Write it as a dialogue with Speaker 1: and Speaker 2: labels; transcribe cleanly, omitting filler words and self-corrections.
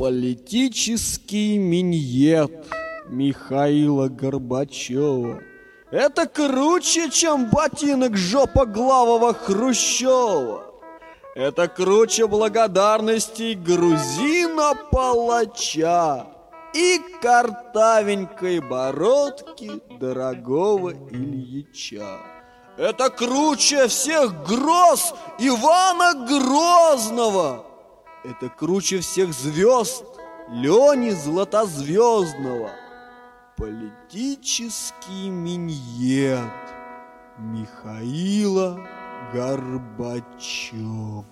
Speaker 1: Политический миньет Михаила Горбачева — это круче, чем ботинок жопоглавого Хрущева. Это круче благодарностей грузина-палача и картавенькой бородки дорогого Ильича. Это круче всех гроз Ивана Грозного. Это круче всех звезд Лени Златозвездного. Политический миньет Михаила Горбачева.